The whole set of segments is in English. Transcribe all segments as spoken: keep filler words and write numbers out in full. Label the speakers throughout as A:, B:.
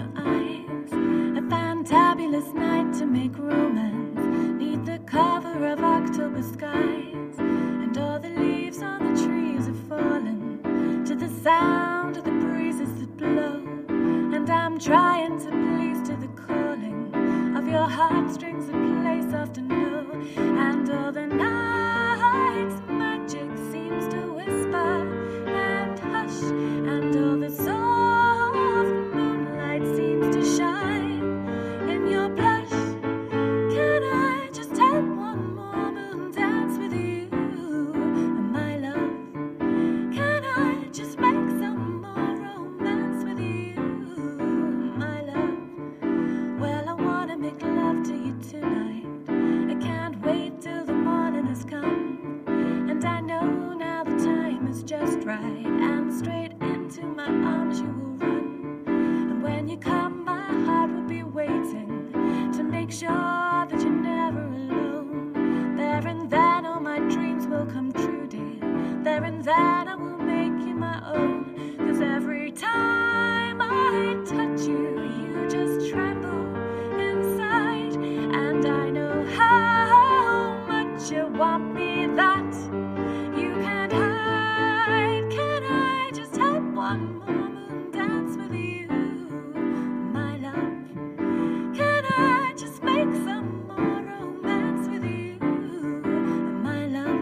A: your eyes. A fantabulous night to make romance, neath the cover of October skies. And all the leaves on the trees have fallen to the sound of the breezes that blow. And I'm trying to please to the calling of your heartstrings that play soft and low. And all the night's magic seems to whisper and hush, and all the soft moonlight seems to shine in your blush. Can I just have one more moon dance with you, my love? Can I just make some more romance with you, my love? Well, I wanna make love to you tonight. I can't wait till the morning has come, and I know now the time is just right, and straight into my arms you will run. And when you come, my heart will be waiting to make sure that you're never alone. There and then all my dreams will come true, dear. There and then I will make you my own. 'Cause every time I touch you, you just tremble inside. And I know how much you want me, that you can't hide. Can I just have one more moon dance with you, my love? Can I just make some more romance with you, my love?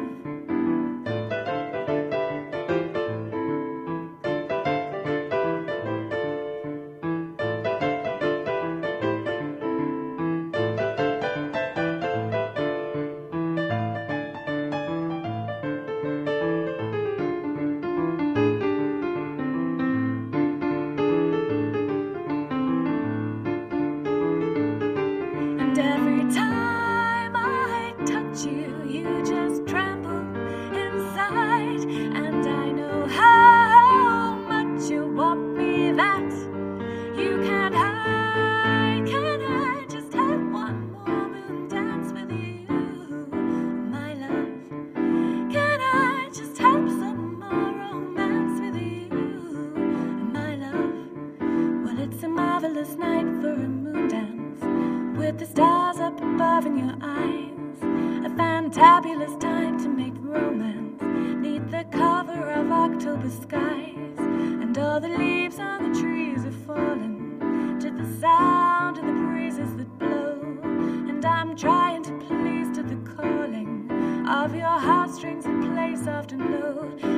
A: And every time I touch you, you just tremble inside. And I know how much you want me, that you can't hide. Can I just have one more moon dance with you, my love? Can I just have some more romance with you, my love? Well, it's a marvelous night for a moon dance, with the stars up above in your eyes. A fantabulous time to make romance, neath the cover of October skies. And all the leaves on the trees are fallen to the sound of the breezes that blow. And I'm trying to please to the calling of your heartstrings that play soft and low.